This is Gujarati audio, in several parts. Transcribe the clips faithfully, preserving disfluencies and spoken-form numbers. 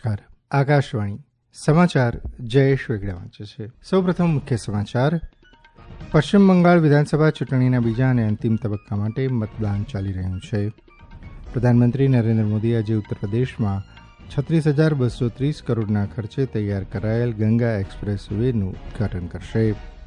નમસ્કાર. આકાશવાણી સમાચાર જયેશ વેગડા વાંચે છે. સૌપ્રથમ મુખ્ય સમાચાર. પશ્ચિમ બંગાળ વિધાનસભા ચૂંટણીના બીજા અને અંતિમ તબક્કા માટે મતદાન ચાલી રહ્યું છે. પ્રધાનમંત્રી નરેન્દ્ર મોદી આજે ઉત્તર પ્રદેશમાં છત્રીસ હજાર બસો ત્રીસ કરોડના ખર્ચે તૈયાર કરાયેલ ગંગા એક્સપ્રેસ વેનું ઉદઘાટન કરશે.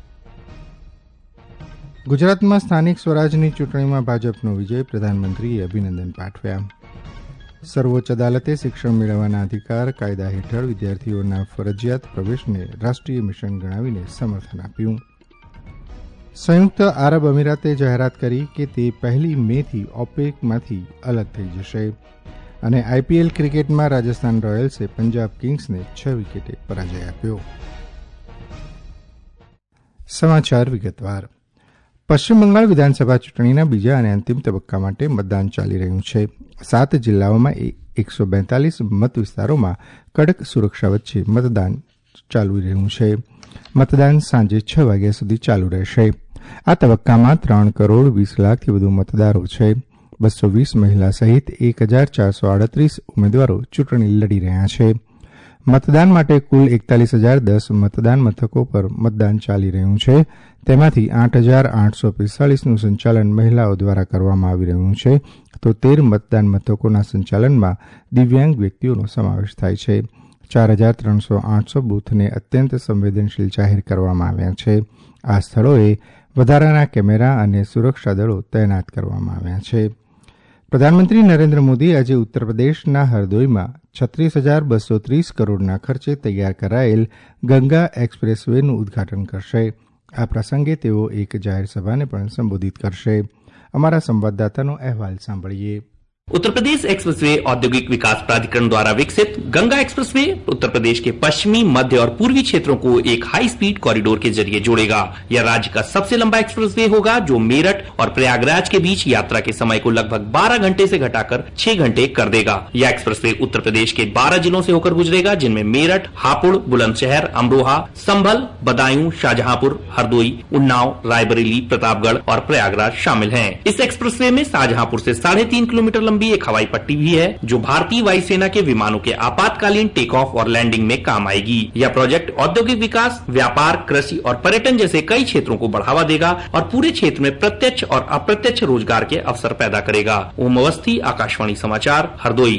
ગુજરાતમાં સ્થાનિક સ્વરાજની ચૂંટણીમાં ભાજપનો વિજય, પ્રધાનમંત્રીએ અભિનંદન પાઠવ્યા. સર્વોચ્ચ અદાલતે શિક્ષણ મેળવવાના અધિકાર કાયદા હેઠળ વિદ્યાર્થીઓના ફરજિયાત પ્રવેશને રાષ્ટ્રીય મિશન ગણાવીને સમર્થન આપ્યું. સંયુક્ત આરબ અમીરાતે જાહેરાત કરી કે તે પહેલી મેથી ઓપેકમાંથી અલગ થઈ જશે. અને આઈપીએલ ક્રિકેટમાં રાજસ્થાન રોયલ્સે પંજાબ કિંગ્સને છ વિકેટે પરાજય આપ્યો. સમાચાર વિગતવાર. પશ્ચિમ બંગાળ વિધાનસભા ચૂંટણીના બીજા અને અંતિમ તબક્કા માટે મતદાન ચાલી રહ્યું છે. સાત જિલ્લાઓમાં એકસો બેતાલીસ મત વિસ્તારોમાં કડક સુરક્ષા વચ્ચે મતદાન ચાલી રહ્યું છે. મતદાન સાંજે છ વાગ્યા સુધી ચાલુ રહેશે. આ તબક્કામાં ત્રણ કરોડ વીસ લાખથી વધુ મતદારો છે. બસો વીસ મહિલા સહિત એક હજાર ચારસો આડત્રીસ ઉમેદવારો ચૂંટણી લડી રહ્યા છે. મતદાન માટે કુલ એકતાલીસ હજાર દસ મતદાન મથકો પર મતદાન ચાલી રહ્યું છે. તેમાંથી આઠ હજાર આઠસો પિસ્તાળીસનું સંચાલન મહિલાઓ દ્વારા કરવામાં આવી રહ્યું છે, તો તેર મતદાન મથકોના સંચાલનમાં દિવ્યાંગ વ્યક્તિઓનો સમાવેશ થાય છે. ચાર હજાર ત્રણસો આઠસો બૂથને અત્યંત સંવેદનશીલ જાહેર કરવામાં આવ્યા છે. આ સ્થળોએ વધારાના કેમેરા અને સુરક્ષા દળો તૈનાત કરવામાં આવ્યા છે. પ્રધાનમંત્રી નરેન્દ્ર મોદી આજે ઉત્તર પ્રદેશના હરદોઈમાં છત્રીસ હજાર બસો ત્રીસ કરોડના ખર્ચે તૈયાર કરાયેલ ગંગા એક્સપ્રેસ વેનું ઉદઘાટન કરશે. આ પ્રસંગે તેઓ એક જાહેર સભાને પણ સંબોધિત કરશે. અમારા સંવાદદાતાનો અહેવાલ સાંભળીએ. उत्तर प्रदेश एक्सप्रेसवे औद्योगिक विकास प्राधिकरण द्वारा विकसित गंगा एक्सप्रेसवे उत्तर प्रदेश के पश्चिमी, मध्य और पूर्वी क्षेत्रों को एक हाई स्पीड कॉरिडोर के जरिए जोड़ेगा. यह राज्य का सबसे लंबा एक्सप्रेसवे होगा, जो मेरठ और प्रयागराज के बीच यात्रा के समय को लगभग बारह घंटे से घटाकर छह घंटे कर देगा. यह एक्सप्रेसवे उत्तर प्रदेश के बारह जिलों से होकर गुजरेगा, जिनमें मेरठ, हापुड़, बुलंदशहर, अमरोहा, संभल, बदायूं, शाहजहांपुर, हरदोई, उन्नाव, रायबरेली, प्रतापगढ़ और प्रयागराज शामिल हैं. इस एक्सप्रेसवे में शाहजहांपुर से साढ़े तीन किलोमीटर लंबी एक हवाई पट्टी भी है, जो भारतीय वायुसेना के विमानों के आपातकालीन टेक ऑफ और लैंडिंग में काम आएगी. यह प्रोजेक्ट औद्योगिक विकास, व्यापार, कृषि और पर्यटन जैसे कई क्षेत्रों को बढ़ावा देगा और पूरे क्षेत्र में प्रत्यक्ष और अप्रत्यक्ष रोजगार के अवसर पैदा करेगा. ओम अवस्थी, आकाशवाणी समाचार, हरदोई.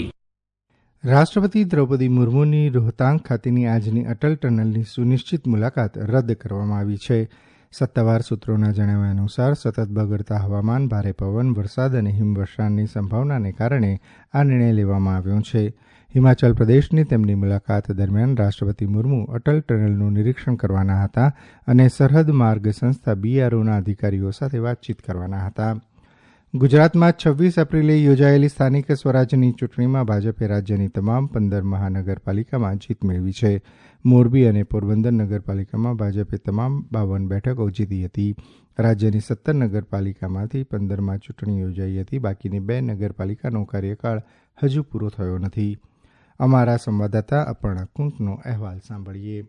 રાષ્ટ્રપતિ દ્રૌપદી મુર્મુની રોહતાંગ ખાતેની આજની અટલ ટનલની સુનિશ્ચિત મુલાકાત રદ કરવામાં આવી છે. સત્તાવાર સૂત્રોના જણાવ્યા અનુસાર સતત બગડતા હવામાન, ભારે પવન, વરસાદ અને હિમવર્ષાની સંભાવનાને કારણે આ નિર્ણય લેવામાં આવ્યો છે. હિમાચલ પ્રદેશની તેમની મુલાકાત દરમિયાન રાષ્ટ્રપતિ મુર્મુ અટલ ટનલનું નિરીક્ષણ કરવાના હતા અને સરહદ માર્ગ સંસ્થા બીઆરઓના અધિકારીઓ સાથે વાતચીત કરવાના હતા. ગુજરાતમાં છવ્વીસ એપ્રિલે યોજાયેલી સ્થાનિક સ્વરાજની ચૂંટણીમાં ભાજપે રાજ્યની તમામ પંદર મહાનગરપાલિકામાં જીત મેળવી છે. મોરબી અને પોરબંદર નગરપાલિકામાં ભાજપે તમામ બાવન બેઠકો જીતી હતી. રાજ્યની સત્તર નગરપાલિકામાંથી પંદરમાં ચૂંટણી યોજાઈ હતી. બાકીની બે નગરપાલિકાનો કાર્યકાળ હજુ પૂરો થયો નથી. અમારા સંવાદદાતા અપર્ણા કુંટનો અહેવાલ સાંભળીએ.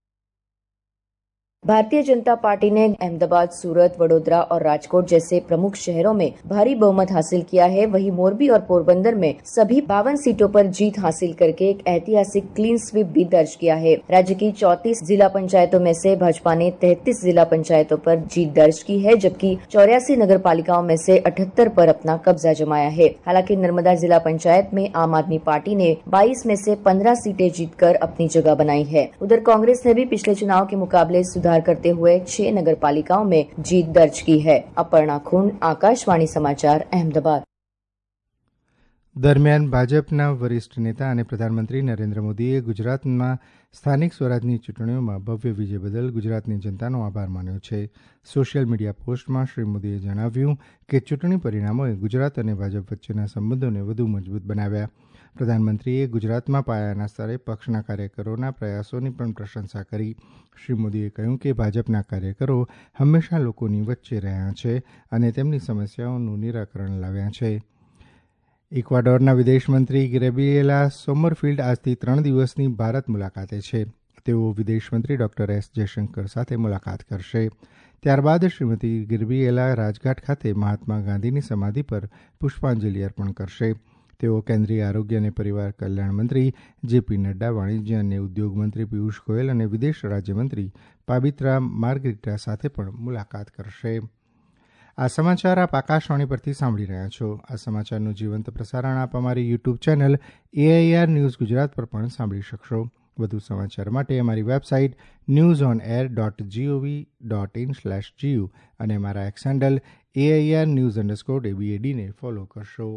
भारतीय जनता पार्टी ने अहमदाबाद, सूरत, वडोदरा और राजकोट जैसे प्रमुख शहरों में भारी बहुमत हासिल किया है. वहीं मोरबी और पोरबंदर में सभी बावन सीटों पर जीत हासिल करके एक ऐतिहासिक क्लीन स्वीप भी दर्ज किया है. राज्य की चौंतीस जिला पंचायतों में से भाजपा ने तैंतीस जिला पंचायतों पर जीत दर्ज की है, जबकि चौरासी नगर पालिकाओं में से अठहत्तर पर अपना कब्जा जमाया है. हालांकि नर्मदा जिला पंचायत में आम आदमी पार्टी ने बाईस में से पंद्रह सीटें जीतकर अपनी जगह बनाई है. उधर कांग्रेस ने भी पिछले चुनाव के मुकाबले सुधार करते हुए छह नगर पालिकाओं में जीत दर्ज की है. अपर्णा खुंड, आकाशवाणी समाचार, अहमदाबाद. દરમિયાન ભાજપના વરિષ્ઠ નેતા અને પ્રધાનમંત્રી નરેન્દ્ર મોદીએ ગુજરાતમાં સ્થાનિક સ્વરાજની ચૂંટણીઓમાં ભવ્ય વિજય બદલ ગુજરાતની જનતાનો આભાર માન્યો છે. સોશિયલ મીડિયા પોસ્ટમાં શ્રી મોદીએ જણાવ્યું કે ચૂંટણી પરિણામોએ ગુજરાત અને ભાજપ વચ્ચેના સંબંધોને વધુ મજબૂત બનાવ્યા. પ્રધાનમંત્રીએ ગુજરાતમાં પાયાના સ્તરે પક્ષના કાર્યકરોના પ્રયાસોની પણ પ્રશંસા કરી. શ્રી મોદીએ કહ્યું કે ભાજપના કાર્યકરો હંમેશા લોકોની વચ્ચે રહ્યા છે અને તેમની સમસ્યાઓનું નિરાકરણ લાવ્યા છે. ઇક્વાડોરના વિદેશમંત્રી ગેબ્રિએલા સોમરફિલ્ડ આજથી ત્રણ દિવસની ભારત મુલાકાતે છે. તેઓ વિદેશમંત્રી ડોક્ટર એસ જયશંકર સાથે મુલાકાત કરશે. ત્યારબાદ શ્રીમતી ગેબ્રિએલા રાજઘાટ ખાતે મહાત્મા ગાંધીની સમાધિ પર પુષ્પાંજલિ અર્પણ કરશે. તેઓ કેન્દ્રીય આરોગ્ય અને પરિવાર કલ્યાણ મંત્રી જેપી નડ્ડા, વાણિજ્ય અને ઉદ્યોગ મંત્રી પિયુષ ગોયલ અને વિદેશ રાજ્યમંત્રી પાબિત્રા માર્ગરીટા સાથે પણ મુલાકાત કરશે. આ સમાચાર આપ આકાશવાણી પરથી સાંભળી રહ્યા છો. આ સમાચારનું જીવંત પ્રસારણ આપ અમારી YouTube channel AIR news Gujarat પર પણ સાંભળી શકશો. વધુ સમાચાર માટે અમારી website news on air dot gov dot in slash G U અમારા X handle AIR news underscore એબીએડીને ફોલો કરશો.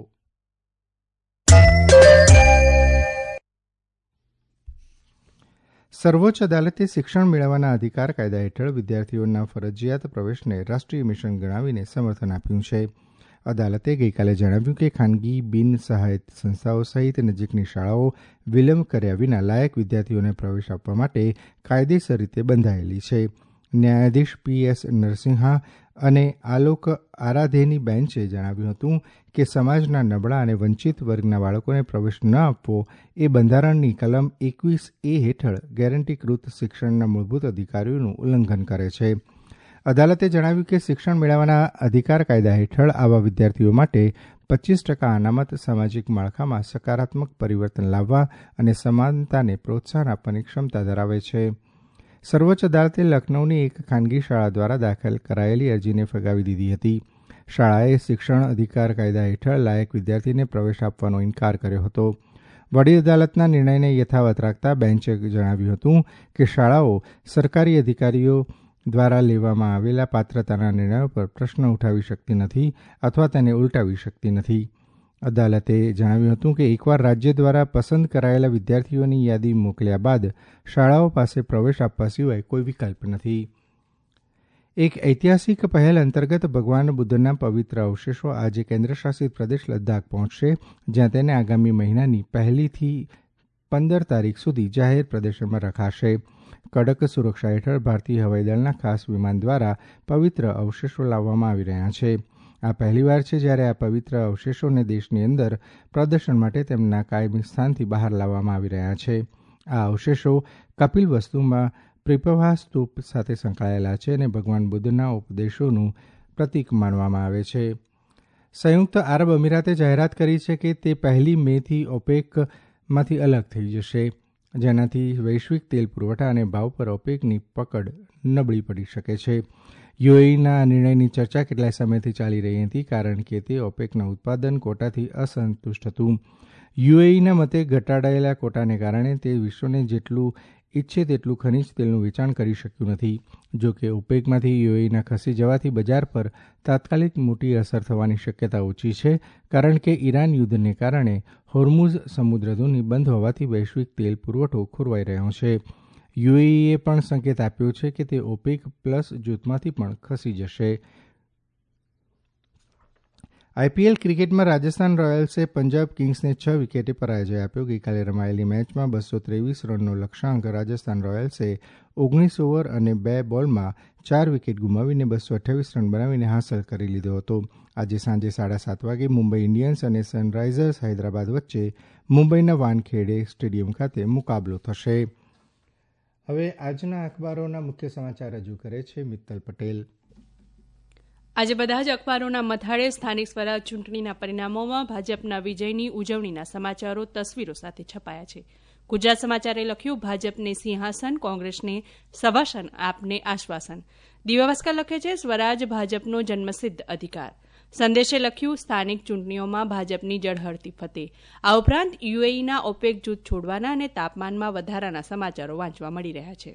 સર્વોચ્ચ અદાલતે શિક્ષણ મેળવવાના અધિકાર કાયદા હેઠળ વિદ્યાર્થીઓના ફરજિયાત પ્રવેશને રાષ્ટ્રીય મિશન ગણાવીને સમર્થન આપ્યું છે. અદાલતે ગઈકાલે જણાવ્યું કે ખાનગી બિન સહાયત સંસ્થાઓ સહિત નજીકની શાળાઓ વિલંબ કર્યા વિના લાયક વિદ્યાર્થીઓને પ્રવેશ આપવા માટે કાયદેસર રીતે બંધાયેલી છે. ન્યાયાધીશ પી એસ નરસિંહા અને આલોક આરાધેની બેન્ચે જણાવ્યું હતું કે સમાજના નબળા અને વંચિત વર્ગના બાળકોને પ્રવેશ ન આપવો એ બંધારણની કલમ એકવીસ એ હેઠળ ગેરંટીકૃત શિક્ષણના મૂળભૂત અધિકારોનું ઉલ્લંઘન કરે છે. અદાલતે જણાવ્યું કે શિક્ષણ મેળવવાના અધિકાર કાયદા હેઠળ આવા વિદ્યાર્થીઓ માટે પચીસ ટકા અનામત સામાજિક માળખામાં સકારાત્મક પરિવર્તન લાવવા અને સમાનતાને પ્રોત્સાહન આપવાની ક્ષમતા ધરાવે છે. સર્વોચ્ચ અદાલતે લખનૌની એક ખાનગી શાળા દ્વારા દાખલ કરાયેલી અરજીને ફગાવી દીધી હતી. શાળાએ શિક્ષણ અધિકાર કાયદા હેઠળ લાયક વિદ્યાર્થીને પ્રવેશ આપવાનો ઇનકાર કર્યો હતો. વડી અદાલતના નિર્ણયને યથાવત રાખતા બેન્ચે જણાવ્યું હતું કે શાળાઓ સરકારી અધિકારીઓ દ્વારા લેવામાં આવેલા પાત્રતાના નિર્ણયો પર પ્રશ્ન ઉઠાવી શકતી નથી અથવા તેને ઉલટાવી શકતી નથી. અદાલતે જણાવ્યું હતું કે એકવાર રાજ્ય દ્વારા પસંદ કરાયેલા વિદ્યાર્થીઓની યાદી મોકલ્યા બાદ શાળાઓ પાસે પ્રવેશ આપવા સિવાય કોઈ વિકલ્પ નથી. એક ઐતિહાસિક પહેલ અંતર્ગત ભગવાન બુદ્ધના પવિત્ર અવશેષો આજે કેન્દ્રશાસિત પ્રદેશ લદ્દાખ પહોંચશે, જ્યાં તેને આગામી મહિનાની પહેલીથી પંદર તારીખ સુધી જાહેર પ્રદર્શનમાં રખાશે. કડક સુરક્ષા હેઠળ ભારતીય હવાઈદળના ખાસ વિમાન દ્વારા પવિત્ર અવશેષો લાવવામાં આવી રહ્યા છે. આ પહેલીવાર છે જ્યારે આ પવિત્ર અવશેષોને દેશની અંદર પ્રદર્શન માટે તેમના કાયમી સ્થાનથી બહાર લાવવામાં આવી રહ્યા છે. આ અવશેષો કપિલ વસ્તુમાં પ્રિપવા સ્તૂપ સાથે સંકળાયેલા છે અને ભગવાન બુદ્ધના ઉપદેશોનું પ્રતીક માનવામાં આવે છે. સંયુક્ત આરબ અમીરાતે જાહેરાત કરી છે કે તે પહેલી મેથી ઓપેકમાંથી અલગ થઈ જશે, જેનાથી વૈશ્વિક તેલ પુરવઠા અને ભાવ પર ઓપેકની પકડ નબળી પડી શકે છે. યુએઈના આ નિર્ણયની ચર્ચા કેટલાય સમયથી ચાલી રહી હતી, કારણ કે તે ઓપેકના ઉત્પાદન કોટાથી અસંતુષ્ટ હતું. યુએઈના મતે ઘટાડાયેલા કોટાને કારણે તે વિશ્વને જેટલું ઈચ્છે તેટલું ખનિજ તેલનું વેચાણ કરી શક્યું નથી. જો કે ઓપેકમાંથી યુએઈના ખસી જવાથી બજાર પર તાત્કાલિક મોટી અસર થવાની શક્યતા ઓછી છે, કારણ કે ઈરાન યુદ્ધને કારણે હોર્મુઝ સમુદ્રધુની બંધ હોવાથી વૈશ્વિક તેલ પુરવઠો ખોરવાઈ રહ્યો છે. યુએઈએ પણ સંકેત આપ્યો છે કે તે ઓપેક પ્લસ જૂથમાંથી પણ ખસી જશે. આઈપીએલ ક્રિકેટમાં રાજસ્થાન રોયલ્સે પંજાબ કિંગ્સને છ વિકેટે પરાજય આપ્યો. ગઈકાલે રમાયેલી મેચમાં બસો ત્રેવીસ રનનો લક્ષ્યાંક રાજસ્થાન રોયલ્સે ઓગણીસ ઓવર અને બે બોલમાં ચાર વિકેટ ગુમાવીને બસો અઠ્યાવીસ રન બનાવીને હાંસલ કરી લીધો હતો. આજે સાંજે સાડા સાત વાગે મુંબઈ ઇન્ડિયન્સ અને સનરાઇઝર્સ હૈદરાબાદ વચ્ચે મુંબઈના વાનખેડે સ્ટેડિયમ ખાતે મુકાબલો થશે. હવે આજના અખબારોના મુખ્ય સમાચાર રજૂ કરે છે મિત્તલ પટેલ. આજે બધા જ અખબારોના મથાળે સ્થાનિક સ્વરાજ ચૂંટણીના પરિણામોમાં ભાજપના વિજયની ઉજવણીના સમાચારો તસવીરો સાથે છપાયા છે. ગુજરાત સમાચારે લખ્યું, ભાજપને સિંહાસન, કોંગ્રેસને સવાસન, આપને આશ્વાસન. દિવ્ય ભાસ્કર લખે છે, સ્વરાજ ભાજપનો જન્મસિદ્ધ અધિકાર. સંદેશે લખ્યું, સ્થાનિક ચૂંટણીઓમાં ભાજપની જળહળતી ફતેહ. આ ઉપરાંત યુએઈના ઓપેક જૂથ છોડવાના અને તાપમાનમાં વધારાના સમાચારો વાંચવા મળી રહ્યા છે.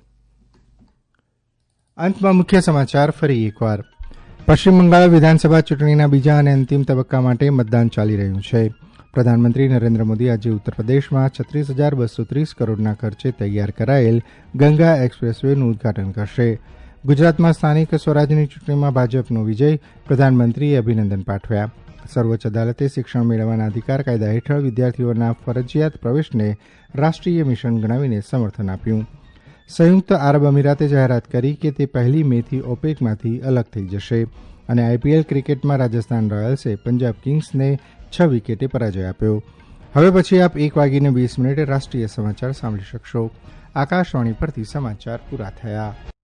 અંતમાં મુખ્ય સમાચાર ફરી એકવાર. પશ્ચિમ બંગાળ વિધાનસભા ચૂંટણીના બીજા અને અંતિમ તબક્કા માટે મતદાન ચાલી રહ્યું છે. પ્રધાનમંત્રી નરેન્દ્ર મોદી આજે ઉત્તરપ્રદેશમાં છત્રીસ હજાર બસો ત્રીસ કરોડના ખર્ચે તૈયાર કરાયેલ ગંગા એક્સપ્રેસ વેનું ઉદઘાટન કરશે. ગુજરાતમાં સ્થાનિક સ્વરાજની ચૂંટણીમાં ભાજપનો વિજય, પ્રધાનમંત્રીએ અભિનંદન પાઠવ્યા. સર્વોચ્ચ અદાલતે શિક્ષણ મેળવવાના અધિકાર કાયદા હેઠળ વિદ્યાર્થીઓના ફરજિયાત પ્રવેશને રાષ્ટ્રીય મિશન ગણાવીને સમર્થન આપ્યું. સંયુક્ત આરબ અમીરાતે જાહેરાત કરી કે તે પહેલી મેથી ઓપેકમાંથી અલગ થઈ જશે. અને આઈપીએલ ક્રિકેટમાં રાજસ્થાન રોયલ્સે પંજાબ કિંગ્સને છ વિકેટે પરાજય આપ્યો. હવે પછી આપ એક વાગીને વીસ મિનિટે રાષ્ટ્રીય સમાચાર સાંભળી શકશો. આકાશવાણી પરથી સમાચાર પૂરા થયા.